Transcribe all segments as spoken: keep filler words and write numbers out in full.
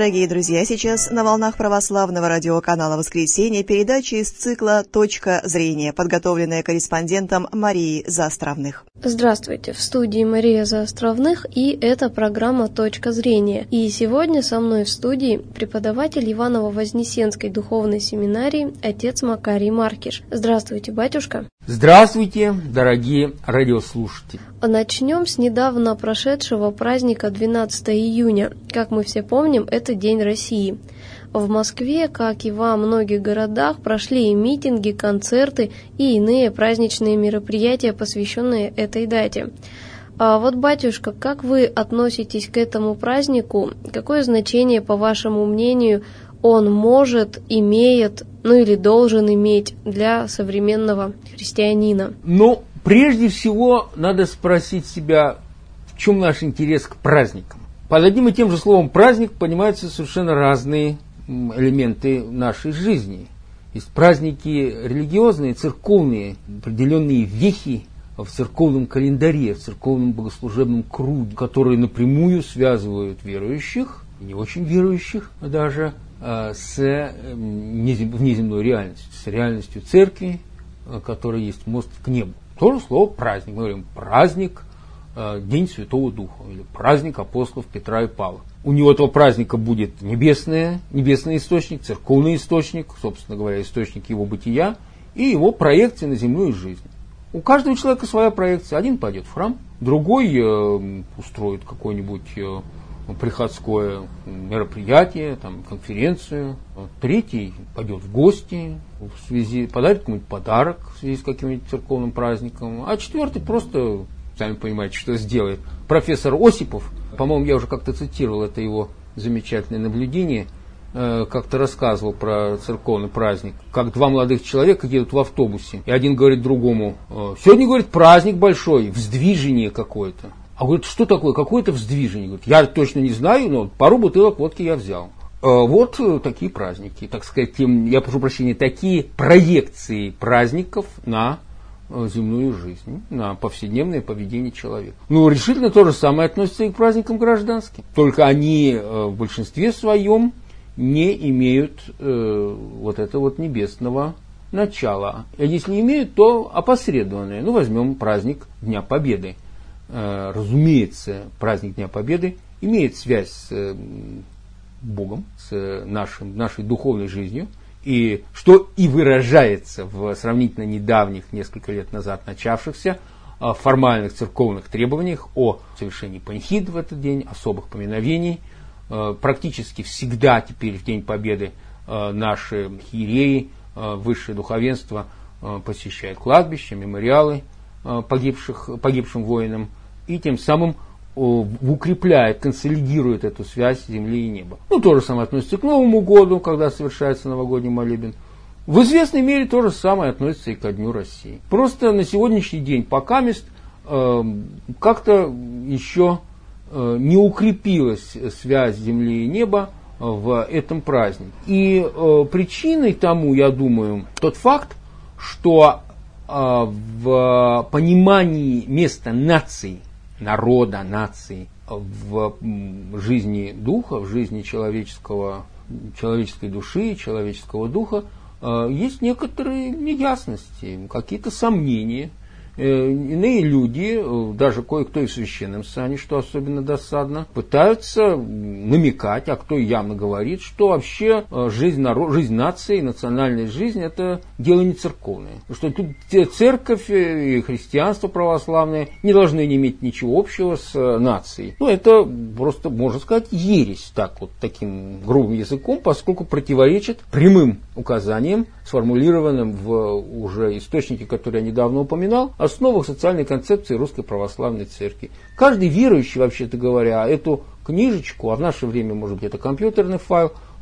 Дорогие друзья, сейчас на волнах православного радиоканала «Воскресенье» передача из цикла «Точка зрения», подготовленная корреспондентом Марией Заостровных. Здравствуйте, в студии Мария Заостровных, и это программа «Точка зрения». И сегодня со мной в студии преподаватель Иваново-Вознесенской духовной семинарии отец Макарий Маркиш. Здравствуйте, батюшка. Здравствуйте, дорогие радиослушатели. Начнем с недавно прошедшего праздника двенадцатого июня. Как мы все помним, это День России. В Москве, как и во многих городах, прошли и митинги, концерты и иные праздничные мероприятия, посвященные этой дате. А вот, батюшка, как вы относитесь к этому празднику? Какое значение, по вашему мнению, он может, имеет, ну или должен иметь для современного христианина? Ну, прежде всего, надо спросить себя, в чем наш интерес к праздникам. Под одним и тем же словом «праздник» понимаются совершенно разные элементы нашей жизни. Есть праздники религиозные, церковные, определенные вехи в церковном календаре, в церковном богослужебном круге, которые напрямую связывают верующих, не очень верующих даже, с внеземной реальностью, с реальностью церкви, которая есть мост к небу. То же слово «праздник». Мы говорим «праздник», День Святого Духа, или праздник апостолов Петра и Павла. У него этого праздника будет небесное, небесный источник, церковный источник, собственно говоря, источник его бытия и его проекция на земную жизнь. У каждого человека своя проекция. Один пойдет в храм, другой э, устроит какое-нибудь э, приходское мероприятие, там, конференцию, третий пойдет в гости, в связи, подарит какой-нибудь подарок в связи с каким-нибудь церковным праздником, а четвертый просто... Сами понимаете, что сделает. Профессор Осипов, по-моему, я уже как-то цитировал это его замечательное наблюдение, э, как-то рассказывал про церковный праздник, как два молодых человека едут в автобусе, и один говорит другому: сегодня, говорит, праздник большой, вздвижение какое-то. А говорит, что такое, какое-то вздвижение? Говорит, я точно не знаю, но пару бутылок водки я взял. Э, вот э, такие праздники, так сказать, я прошу прощения, такие проекции праздников на земную жизнь, на повседневное поведение человека. Ну, решительно то же самое относится и к праздникам гражданским. Только они э, в большинстве своем не имеют э, вот этого вот небесного начала. А если имеют, то опосредованное. Ну, возьмем праздник Дня Победы. Э, разумеется, праздник Дня Победы имеет связь с э, Богом, с нашим, нашей духовной жизнью. И что и выражается в сравнительно недавних, несколько лет назад начавшихся формальных церковных требованиях о совершении панихид в этот день, особых поминовений. Практически всегда теперь в День Победы наши архиереи, высшее духовенство посещает кладбища, мемориалы погибших, погибшим воинам, и тем самым укрепляет, консолидирует эту связь земли и неба. Ну, то же самое относится к Новому году, когда совершается новогодний молебен. В известной мере то же самое относится и ко Дню России. Просто на сегодняшний день покамест э, как-то еще э, не укрепилась связь земли и неба в этом празднике. И э, причиной тому, я думаю, тот факт, что э, в понимании места наций, народа, нации в жизни духа, в жизни человеческого, человеческой души, человеческого духа есть некоторые неясности, какие-то сомнения. Иные люди, даже кое-кто и в священном сане, что особенно досадно, пытаются намекать, а кто явно говорит, что вообще жизнь, народ, жизнь нации, национальная жизнь – это дело не церковное. Что тут церковь и христианство православное не должны иметь ничего общего с нацией. Ну, это просто, можно сказать, ересь, так вот, таким грубым языком, поскольку противоречит прямым указаниям, сформулированным в уже источнике, который я недавно упоминал, основах социальной концепции Русской Православной Церкви. Каждый верующий, вообще-то говоря, эту книжечку, а в наше время, может быть, это компьютерный файл,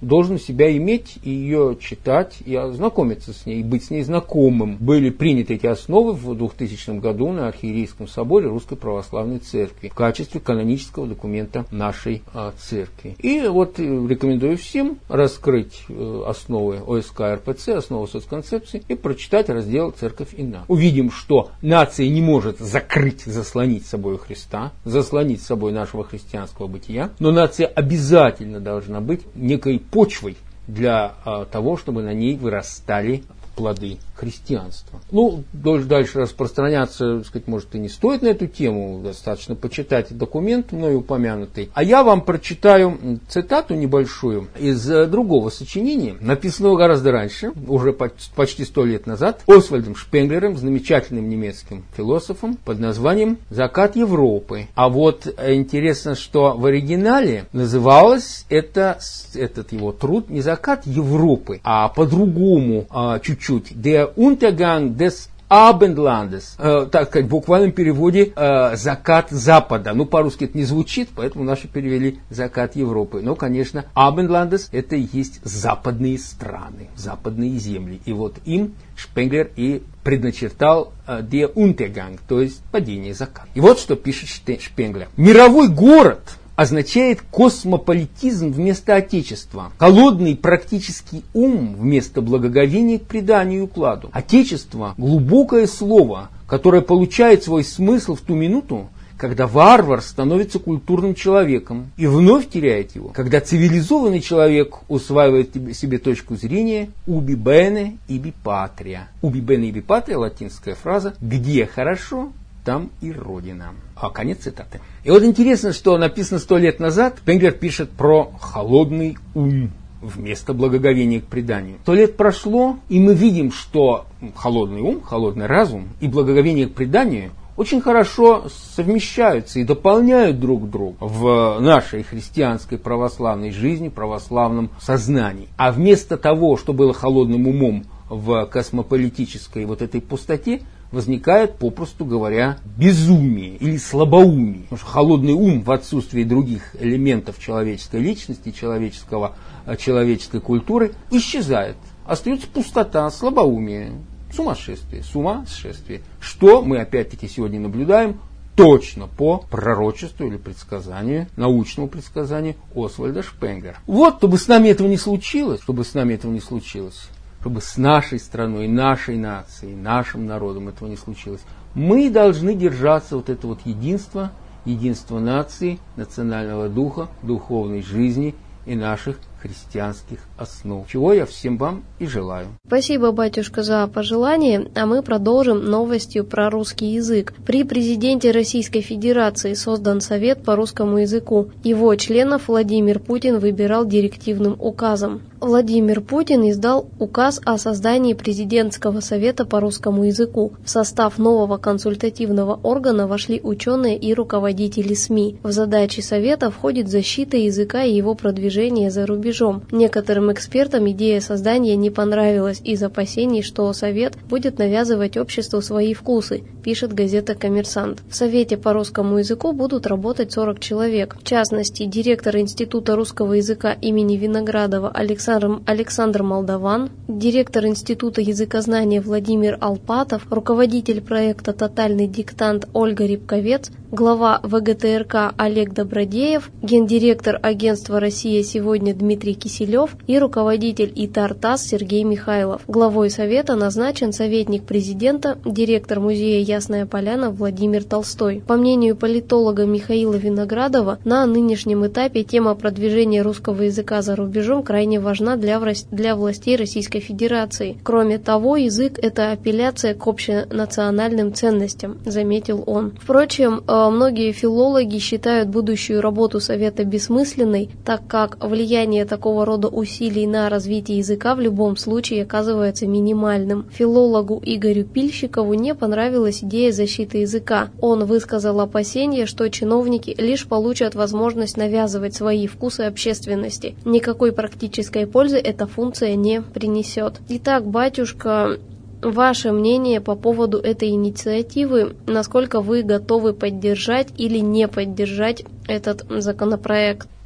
должен себя иметь, и ее читать, и ознакомиться с ней, и быть с ней знакомым. Были приняты эти основы в двухтысячном году на Архиерейском соборе Русской Православной Церкви в качестве канонического документа нашей а, церкви. И вот рекомендую всем раскрыть э, основы ОСК РПЦ, основы соцконцепции и прочитать раздел «Церковь и нация». Увидим, что нация не может закрыть, заслонить собой Христа, заслонить собой нашего христианского бытия, но нация обязательно должна быть некой почвой для а, того, чтобы на ней вырастали плоды христианства. Ну, дальше распространяться, так сказать, может, и не стоит на эту тему, достаточно почитать документ, мною упомянутый. А я вам прочитаю цитату небольшую из другого сочинения, написанного гораздо раньше, уже почти сто лет назад, Освальдом Шпенглером, замечательным немецким философом, под названием «Закат Европы». А вот интересно, что в оригинале называлось это, этот его труд не «Закат Европы», а по-другому, чуть-чуть, «Der Untergang des Abendlandes», э, так сказать, в буквальном переводе э, «закат Запада». Ну, по-русски это не звучит, поэтому наши перевели «закат Европы». Но, конечно, Abendlandes – это и есть западные страны, западные земли. И вот им Шпенглер и предначертал э, «Der Untergang», то есть падение, закат. И вот что пишет Шпенглер. «Мировой город означает космополитизм вместо отечества, холодный практический ум вместо благоговения к преданию и укладу. Отечество – глубокое слово, которое получает свой смысл в ту минуту, когда варвар становится культурным человеком и вновь теряет его, когда цивилизованный человек усваивает себе точку зрения «ubi bene ibi patria». «Ubi bene ibi patria» – латинская фраза «где хорошо, там и Родина». А конец цитаты. И вот интересно, что написано сто лет назад, Шпенглер пишет про холодный ум вместо благоговения к преданию. Сто лет прошло, и мы видим, что холодный ум, холодный разум и благоговение к преданию очень хорошо совмещаются и дополняют друг друга в нашей христианской православной жизни, православном сознании. А вместо того, что было холодным умом в космополитической вот этой пустоте, возникает, попросту говоря, безумие или слабоумие. Потому что холодный ум в отсутствии других элементов человеческой личности, человеческого, человеческой культуры исчезает. Остается пустота, слабоумие, сумасшествие, сумасшествие. Что мы опять-таки сегодня наблюдаем точно по пророчеству или предсказанию, научному предсказанию Освальда Шпенглера. Вот, чтобы с нами этого не случилось, чтобы с нами этого не случилось, чтобы с нашей страной, нашей нацией, нашим народом этого не случилось, мы должны держаться вот этого вот единства, единства нации, национального духа, духовной жизни и наших христианских основ. Чего я всем вам и желаю. Спасибо, батюшка, за пожелание, а мы продолжим новостью про русский язык. При президенте Российской Федерации создан Совет по русскому языку. Его членов Владимир Путин выбирал директивным указом. Владимир Путин издал указ о создании президентского совета по русскому языку. В состав нового консультативного органа вошли ученые и руководители СМИ. В задачи совета входит защита языка и его продвижение за рубежом. Некоторым экспертам идея создания не понравилась из опасений, что Совет будет навязывать обществу свои вкусы, пишет газета «Коммерсант». В Совете по русскому языку будут работать сорок человек. В частности, директор Института русского языка имени Виноградова Александр, Александр Молдаван, директор Института языкознания Владимир Алпатов, руководитель проекта «Тотальный диктант» Ольга Рябковец, глава ВГТРК Олег Добродеев, гендиректор агентства «Россия сегодня» Дмитрий Киселев и руководитель ИТАР-ТАСС Сергей Михайлов. Главой Совета назначен советник президента, директор музея «Ясная Поляна» Владимир Толстой. По мнению политолога Михаила Виноградова, на нынешнем этапе тема продвижения русского языка за рубежом крайне важна для, для властей Российской Федерации. Кроме того, язык – это апелляция к общенациональным ценностям, заметил он. Впрочем, многие филологи считают будущую работу Совета бессмысленной, так как влияние такого рода усилий на развитие языка в любом случае оказывается минимальным. Филологу Игорю Пильщикову не понравилась идея защиты языка. Он высказал опасение, что чиновники лишь получат возможность навязывать свои вкусы общественности. Никакой практической пользы эта функция не принесет. Итак, батюшка, ваше мнение по поводу этой инициативы, насколько вы готовы поддержать или не поддержать этот законопроект?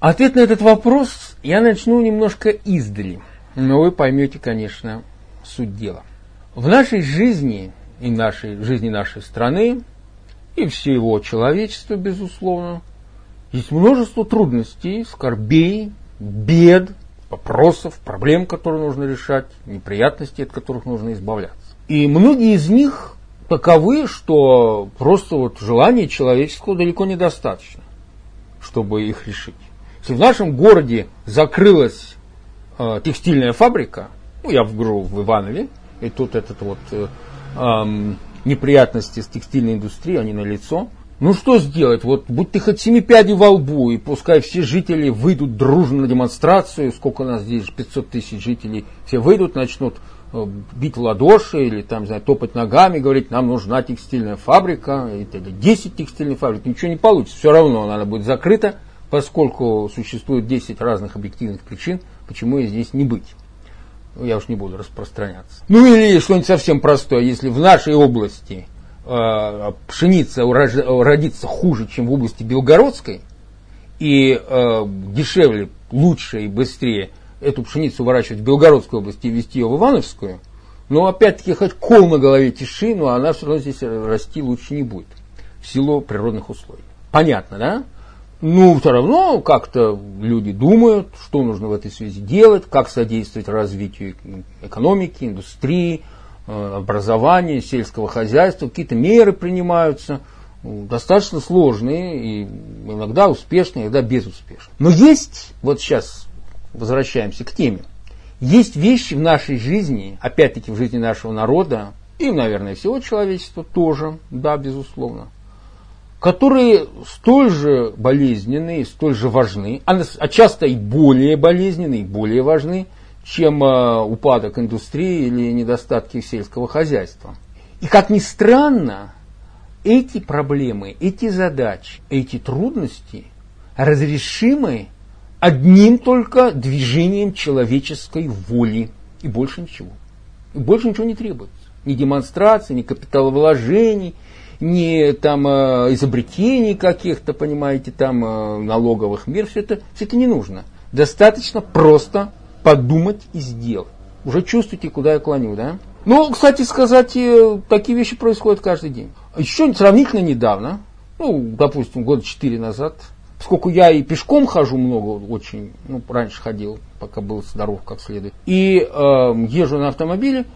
Ответ на этот вопрос я начну немножко издали, но вы поймете, конечно, суть дела. В нашей жизни и нашей жизни нашей страны и всего человечества, безусловно, есть множество трудностей, скорбей, бед, вопросов, проблем, которые нужно решать, неприятностей, от которых нужно избавляться. И многие из них таковы, что просто вот желания человеческого далеко недостаточно, чтобы их решить. Если в нашем городе закрылась э, текстильная фабрика, ну, я вгру в Иванове, и тут этот вот э, э, неприятности с текстильной индустрией, они налицо. Ну что сделать? Вот будь ты хоть семи пядей во лбу, и пускай все жители выйдут дружно на демонстрацию, сколько у нас здесь, пятьсот тысяч жителей, все выйдут, начнут э, бить в ладоши или там, не знаю, топать ногами, говорить, нам нужна текстильная фабрика, или десять текстильных фабрик, ничего не получится, все равно она будет закрыта, поскольку существует десять разных объективных причин, почему ей здесь не быть. Я уж не буду распространяться. Ну или что-нибудь совсем простое, если в нашей области э, пшеница родится хуже, чем в области Белгородской, и э, дешевле, лучше и быстрее эту пшеницу выращивать в Белгородской области и везти ее в Ивановскую, но опять-таки хоть кол на голове тиши, но она все равно здесь расти лучше не будет в силу природных условий. Понятно, да? Ну, все равно как-то люди думают, что нужно в этой связи делать, как содействовать развитию экономики, индустрии, образования, сельского хозяйства. Какие-то меры принимаются, достаточно сложные, и иногда успешные, иногда безуспешные. Но есть, вот сейчас возвращаемся к теме, есть вещи в нашей жизни, опять-таки в жизни нашего народа, и, наверное, всего человечества тоже, да, безусловно, которые столь же болезненны и столь же важны, а часто и более болезненны, и более важны, чем упадок индустрии или недостатки сельского хозяйства. И как ни странно, эти проблемы, эти задачи, эти трудности разрешимы одним только движением человеческой воли, и больше ничего. И больше ничего не требуется. Ни демонстраций, ни капиталовложений, ни там э, изобретений каких-то, понимаете, там э, налоговых мер, все это, все это не нужно. Достаточно просто подумать и сделать. Уже чувствуете, куда я клоню, да? Ну, кстати сказать, э, такие вещи происходят каждый день. Еще сравнительно недавно, ну, допустим, года четыре назад, поскольку я и пешком хожу много, очень, ну, раньше ходил, пока был здоров как следует, и э, езжу на автомобиле,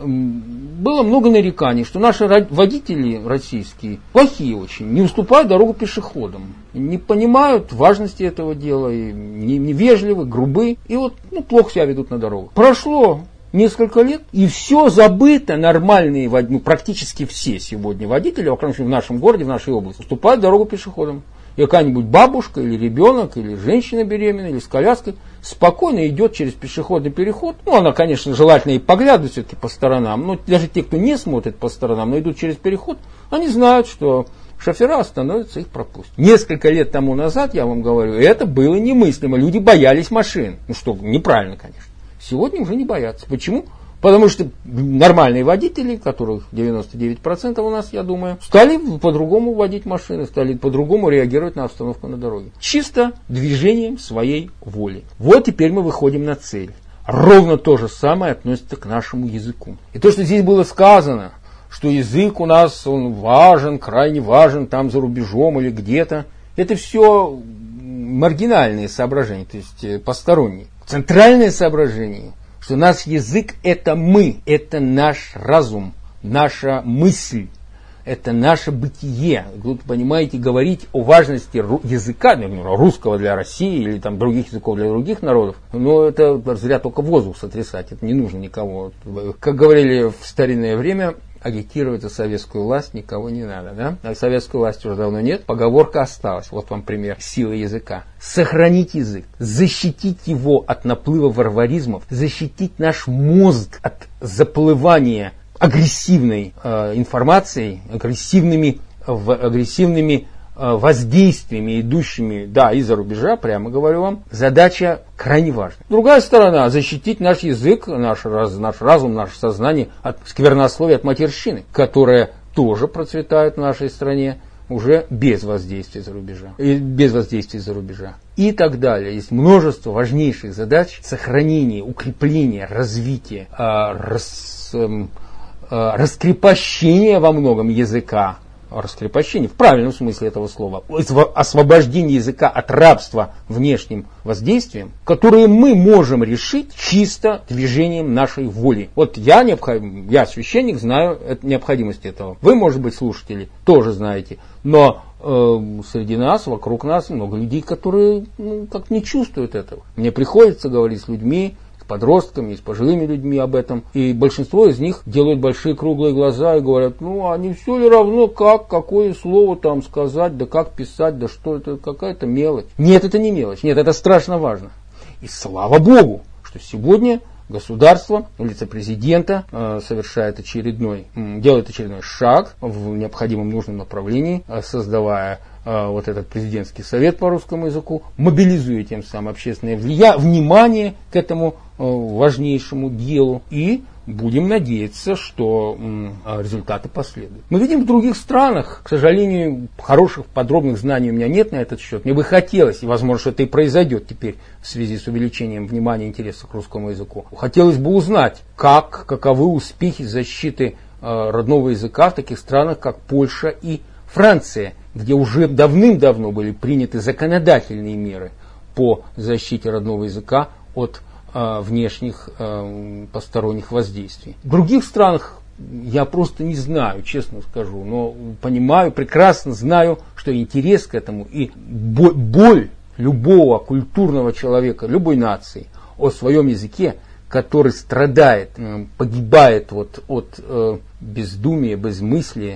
было много нареканий, что наши водители российские плохие очень, не уступают дорогу пешеходам, не понимают важности этого дела, и невежливы, грубы, и вот ну, плохо себя ведут на дорогах. Прошло несколько лет, и все забыто, нормальные, ну, практически все сегодня водители, во крайнем случае в нашем городе, в нашей области, уступают дорогу пешеходам. И какая-нибудь бабушка, или ребенок, или женщина беременная, или с коляской спокойно идет через пешеходный переход. Ну, она, конечно, желательно и поглядывать все-таки по сторонам, но даже те, кто не смотрит по сторонам, но идут через переход, они знают, что шофера остановятся, их пропустят. Несколько лет тому назад, я вам говорю, это было немыслимо. Люди боялись машин. Ну что, неправильно, конечно. Сегодня уже не боятся. Почему? Потому что нормальные водители, которых девяносто девять процентов у нас, я думаю, стали по-другому водить машины, стали по-другому реагировать на обстановку на дороге. Чисто движением своей воли. Вот теперь мы выходим на цель. Ровно то же самое относится к нашему языку. И то, что здесь было сказано, что язык у нас он важен, крайне важен, там за рубежом или где-то, это все маргинальные соображения, то есть посторонние. Центральное соображение, что наш язык – это мы, это наш разум, наша мысль, это наше бытие. Вы понимаете, говорить о важности языка, русского для России или там, других языков для других народов, но это зря только воздух сотрясать, это не нужно никого. Как говорили в старинное время, агитировать за советскую власть никого не надо, да? А советской власти уже давно нет, поговорка осталась. Вот вам пример силы языка. Сохранить язык, защитить его от наплыва варваризмов, защитить наш мозг от заплывания агрессивной э, информацией, агрессивными, в, агрессивными э, воздействиями, идущими, да, из-за рубежа, прямо говорю вам, задача крайне важна. Другая сторона, защитить наш язык, наш, раз, наш разум, наше сознание от сквернословия, от матерщины, которая тоже процветает в нашей стране, уже без воздействия за рубежа, без воздействия за рубежа и так далее. Есть множество важнейших задач сохранения, укрепления, развития, рас, раскрепощения во многом языка, раскрепощение в правильном смысле этого слова, освобождение языка от рабства внешним воздействием, которые мы можем решить чисто движением нашей воли. Вот я, необходим, я священник, знаю необходимость этого. Вы, может быть, слушатели, тоже знаете. Но э, среди нас, вокруг нас много людей, которые ну, как не чувствуют этого. Мне приходится говорить с людьми, подростками, и с пожилыми людьми об этом. И большинство из них делают большие круглые глаза и говорят, ну, а не все ли равно, как, какое слово там сказать, да как писать, да что это, какая-то мелочь. Нет, это не мелочь, нет, это страшно важно. И слава Богу, что сегодня государство, лицо президента э, совершает очередной, э, делает очередной шаг в необходимом нужном направлении, э, создавая э, вот этот президентский совет по русскому языку, мобилизуя тем самым общественное влия- внимание к этому э, важнейшему делу, и будем надеяться, что э, результаты последуют. Мы видим в других странах, к сожалению, хороших подробных знаний у меня нет на этот счет. Мне бы хотелось, и возможно, что это и произойдет теперь в связи с увеличением внимания и интереса к русскому языку. Хотелось бы узнать, как, каковы успехи защиты э, родного языка в таких странах, как Польша и Франция, где уже давным-давно были приняты законодательные меры по защите родного языка от внешних э, посторонних воздействий. В других странах я просто не знаю, честно скажу, но понимаю, прекрасно знаю, что интерес к этому и боль, боль любого культурного человека, любой нации о своем языке, который страдает, э, погибает вот от э, бездумия, безмыслия,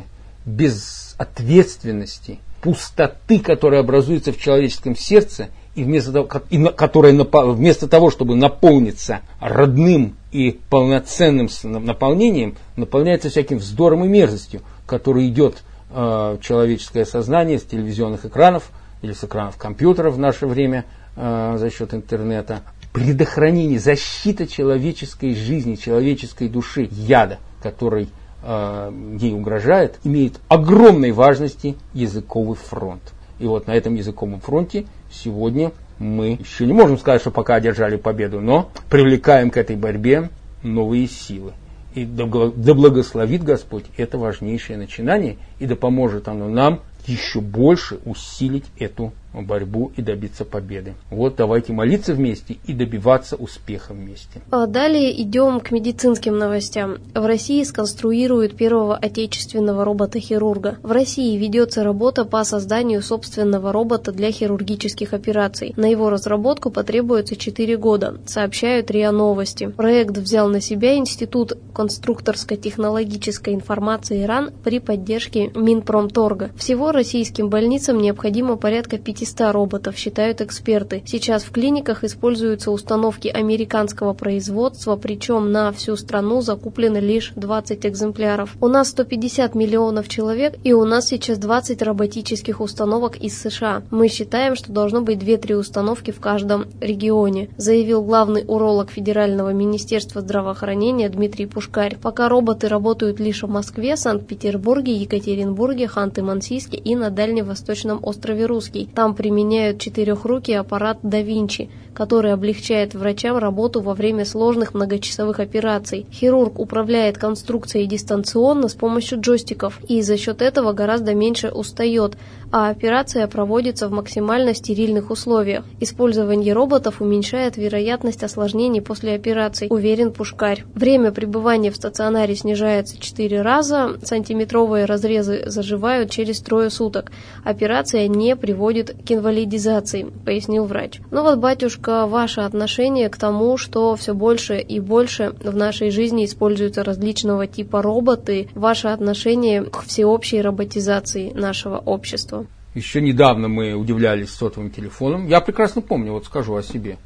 безответственности, пустоты, которая образуется в человеческом сердце, и вместо того, которая вместо того, чтобы наполниться родным и полноценным наполнением, наполняется всяким вздором и мерзостью, который идет э, в человеческое сознание с телевизионных экранов или с экранов компьютеров в наше время э, за счет интернета. Предохранение, защита человеческой жизни, человеческой души, яда, который э, ей угрожает, имеет огромной важности языковый фронт. И вот на этом языковом фронте сегодня мы еще не можем сказать, что пока одержали победу, но привлекаем к этой борьбе новые силы. И да благословит Господь это важнейшее начинание, и да поможет оно нам еще больше усилить эту борьбу и добиться победы. Вот давайте молиться вместе и добиваться успеха вместе. Далее идем к медицинским новостям. В России сконструируют первого отечественного робота-хирурга. В России ведется работа по созданию собственного робота для хирургических операций. На его разработку потребуется четыре года, сообщают РИА Новости. Проект взял на себя Институт конструкторско-технологической информации РАН при поддержке Минпромторга. Всего российским больницам необходимо порядка пятисот роботов, считают эксперты. Сейчас в клиниках используются установки американского производства, причем на всю страну закуплено лишь двадцать экземпляров. У нас сто пятьдесят миллионов человек, и у нас сейчас двадцать роботических установок из США. Мы считаем, что должно быть две-три установки в каждом регионе, заявил главный уролог Федерального министерства здравоохранения Дмитрий Пушкарь. Пока роботы работают лишь в Москве, Санкт-Петербурге, Екатеринбурге, Ханты-Мансийске и на Дальневосточном острове Русский. Там применяют четырехрукий аппарат да Винчи, который облегчает врачам работу во время сложных многочасовых операций. Хирург управляет конструкцией дистанционно с помощью джойстиков и за счет этого гораздо меньше устает, а операция проводится в максимально стерильных условиях. Использование роботов уменьшает вероятность осложнений после операций, уверен Пушкарь. Время пребывания в стационаре снижается четыре раза, сантиметровые разрезы заживают через трое суток. Операция не приводит к инвалидизации, пояснил врач. Ну вот, батюшка, ваше отношение к тому, что все больше и больше в нашей жизни используются различного типа роботы, ваше отношение к всеобщей роботизации нашего общества? Еще недавно мы удивлялись сотовым телефоном. Я прекрасно помню, вот скажу о себе.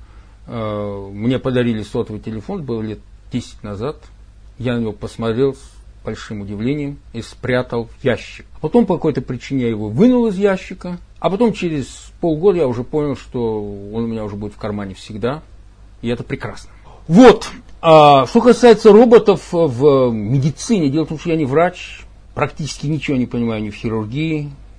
Мне подарили сотовый телефон, было лет десять назад. Я на него посмотрел с большим удивлением и спрятал в ящик. Потом по какой-то причине я его вынул из ящика, а потом через полгода я уже понял, что он у меня уже будет в кармане всегда, и это прекрасно. Вот, а, что касается роботов в медицине, дело в том, что я не врач, практически ничего не понимаю ни в хирургии,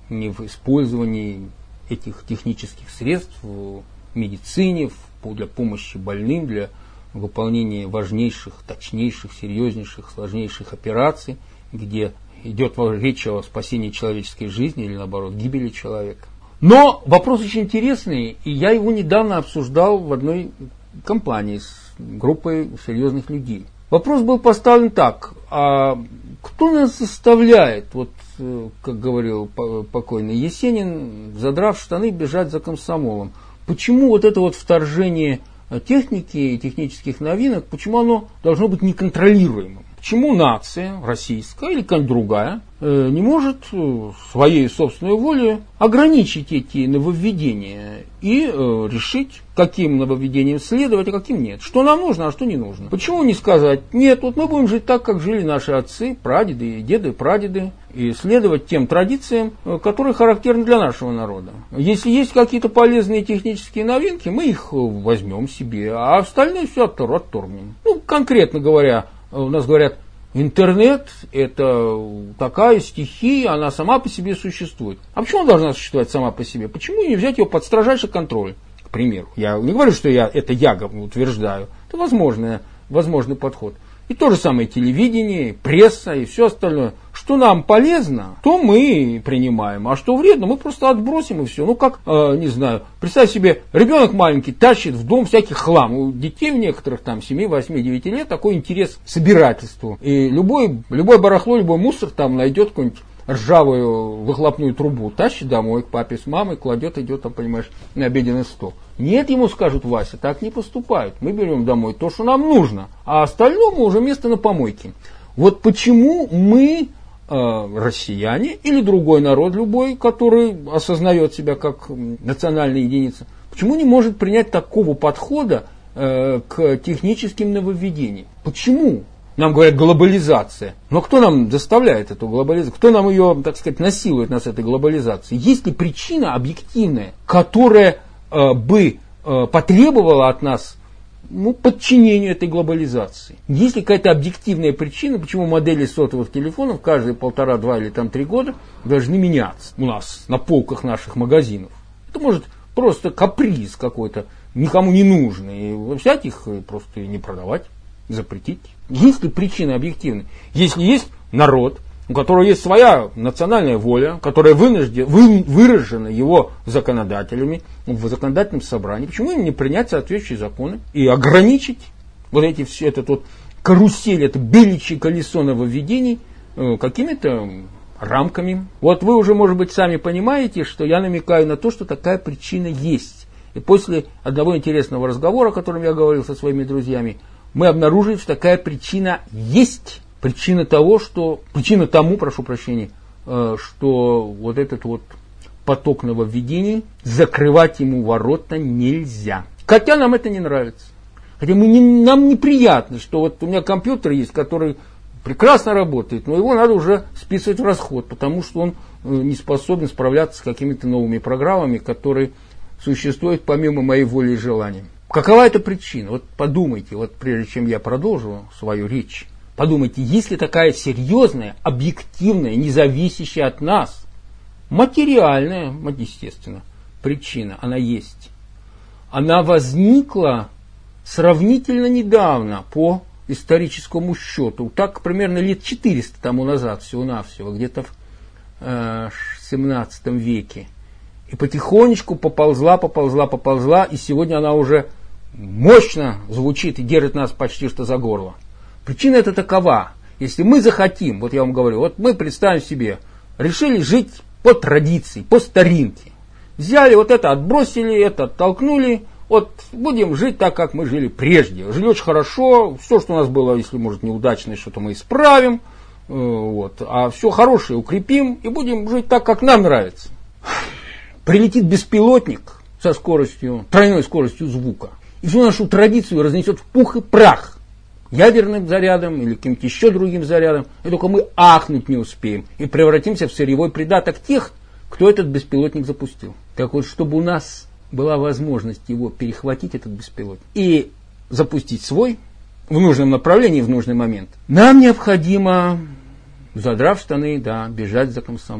не в использовании этих технических средств в медицине, для помощи больным, для выполнения важнейших, точнейших, серьезнейших, сложнейших операций, где идет речь о спасении человеческой жизни или, наоборот, гибели человека. Но вопрос очень интересный, и я его недавно обсуждал в одной компании с группой серьезных людей. Вопрос был поставлен так: а кто нас заставляет, вот, как говорил покойный Есенин, задрав штаны, бежать за комсомолом? Почему вот это вот вторжение техники и технических новинок, почему оно должно быть неконтролируемым? Почему нация российская или какая-нибудь другая не может своей собственной волей ограничить эти нововведения и решить, каким нововведениям следовать, а каким нет? Что нам нужно, а что не нужно? Почему не сказать: нет, вот мы будем жить так, как жили наши отцы, прадеды, деды, прадеды, и следовать тем традициям, которые характерны для нашего народа? Если есть какие-то полезные технические новинки, мы их возьмем себе, а остальное все отторгнем. Ну, конкретно говоря, у нас говорят, интернет – это такая стихия, она сама по себе существует. А почему она должна существовать сама по себе? Почему не взять ее под строжайший контроль, к примеру? Я не говорю, что я, это я утверждаю. Это возможный, возможный подход. И то же самое телевидение, пресса и все остальное. Что нам полезно, то мы принимаем, а что вредно, мы просто отбросим и все. Ну как, э, не знаю, представь себе, ребенок маленький тащит в дом всякий хлам. У детей в некоторых там семь, восемь, девять лет такой интерес к собирательству. И любой, любой барахло, любой мусор там найдет какую-нибудь ржавую выхлопную трубу, тащит домой к папе с мамой, кладет, идет, там, понимаешь, на обеденный стол. Нет, ему скажут: Вася, так не поступают. Мы берем домой то, что нам нужно, а остальному уже место на помойке. Вот почему мы, э, россияне или другой народ любой, который осознает себя как национальная единица, почему не может принять такого подхода э, к техническим нововведениям? Почему? Нам говорят глобализация. Но кто нам заставляет эту глобализацию? Кто нам ее, так сказать, насилует нас этой глобализацией? Есть ли причина объективная, которая э, бы э, потребовала от нас, ну, подчинению этой глобализации? Есть ли какая-то объективная причина, почему модели сотовых телефонов каждые полтора, два или там три года должны меняться у нас на полках наших магазинов? Это может просто каприз какой-то, никому не нужный. И взять их и просто не продавать, запретить. Есть ли причина объективная? Если есть народ, у которого есть своя национальная воля, которая вынуждена, вы, выражена его законодателями в законодательном собрании, почему им не принять соответствующие законы и ограничить вот эти все, этот вот карусель, это беличье колесо нововведений э, какими-то рамками? Вот вы уже, может быть, сами понимаете, что я намекаю на то, что такая причина есть. И после одного интересного разговора, о котором я говорил со своими друзьями, мы обнаружили, что такая причина есть. Причина того, что, причина тому, прошу прощения, что вот этот вот поток нововведений, закрывать ему ворота нельзя. Хотя нам это не нравится. Хотя мы не, нам неприятно, что вот у меня компьютер есть, который прекрасно работает, но его надо уже списывать в расход, потому что он не способен справляться с какими-то новыми программами, которые существуют помимо моей воли и желания. Какова эта причина? Вот подумайте, вот прежде чем я продолжу свою речь, подумайте, есть ли такая серьезная, объективная, независящая от нас, материальная, естественно, причина, она есть. Она возникла сравнительно недавно по историческому счету, так примерно лет четыреста тому назад, всего-навсего, где-то в э, семнадцатом веке. И потихонечку поползла, поползла, поползла, и сегодня она уже мощно звучит и держит нас почти что за горло. Причина это такова. Если мы захотим, вот я вам говорю, вот мы представим себе, решили жить по традиции, по старинке. Взяли вот это, отбросили, это оттолкнули, вот будем жить так, как мы жили прежде. Жили очень хорошо, все, что у нас было, если может неудачное, что-то мы исправим, вот, а все хорошее укрепим и будем жить так, как нам нравится. Прилетит беспилотник со скоростью, тройной скоростью звука, и всю нашу традицию разнесет в пух и прах ядерным зарядом или каким-то еще другим зарядом, и только мы ахнуть не успеем и превратимся в сырьевой придаток тех, кто этот беспилотник запустил. Так вот, чтобы у нас была возможность его перехватить, этот беспилотник, и запустить свой в нужном направлении, в нужный момент, нам необходимо, задрав штаны, да, бежать за комсомолом.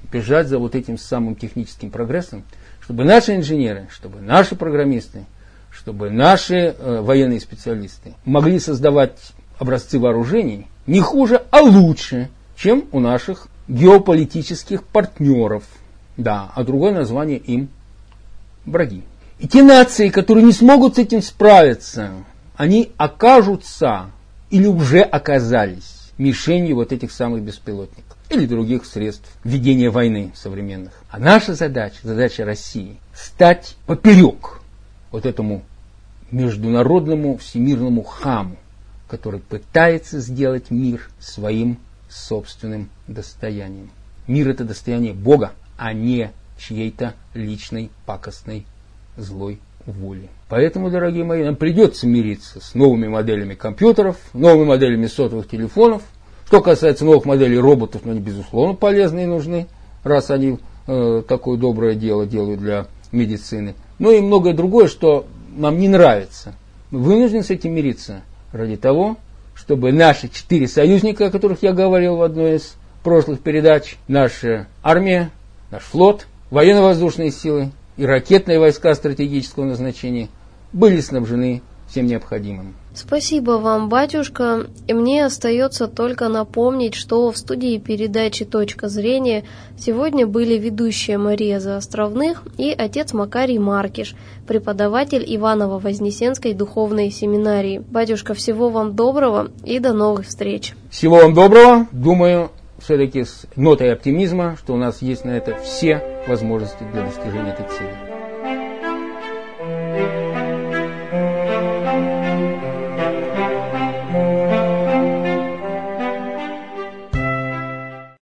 бежать за вот этим самым техническим прогрессом, чтобы наши инженеры, чтобы наши программисты, чтобы наши э, военные специалисты могли создавать образцы вооружений не хуже, а лучше, чем у наших геополитических партнеров. Да, а другое название им враги. И те нации, которые не смогут с этим справиться, они окажутся или уже оказались мишенью вот этих самых беспилотников или других средств ведения войны современных. А наша задача, задача России, стать поперек вот этому международному всемирному хаму, который пытается сделать мир своим собственным достоянием. Мир – это достояние Бога, а не чьей-то личной пакостной злой воли. Поэтому, дорогие мои, нам придется мириться с новыми моделями компьютеров, новыми моделями сотовых телефонов. Что касается новых моделей роботов, ну, они, безусловно, полезны и нужны, раз они э, такое доброе дело делают для медицины. Ну и многое другое, что нам не нравится. Мы вынуждены с этим мириться ради того, чтобы наши четыре союзника, о которых я говорил в одной из прошлых передач, наша армия, наш флот, военно-воздушные силы и ракетные войска стратегического назначения были снабжены всем необходимым. Спасибо вам, батюшка. И мне остается только напомнить, что в студии передачи «Точка зрения» сегодня были ведущая Мария Заостровных и отец Макарий Маркиш, преподаватель Иваново-Вознесенской духовной семинарии. Батюшка, всего вам доброго и до новых встреч. Всего вам доброго. Думаю, все-таки с нотой оптимизма, что у нас есть на это все возможности для достижения этой цели.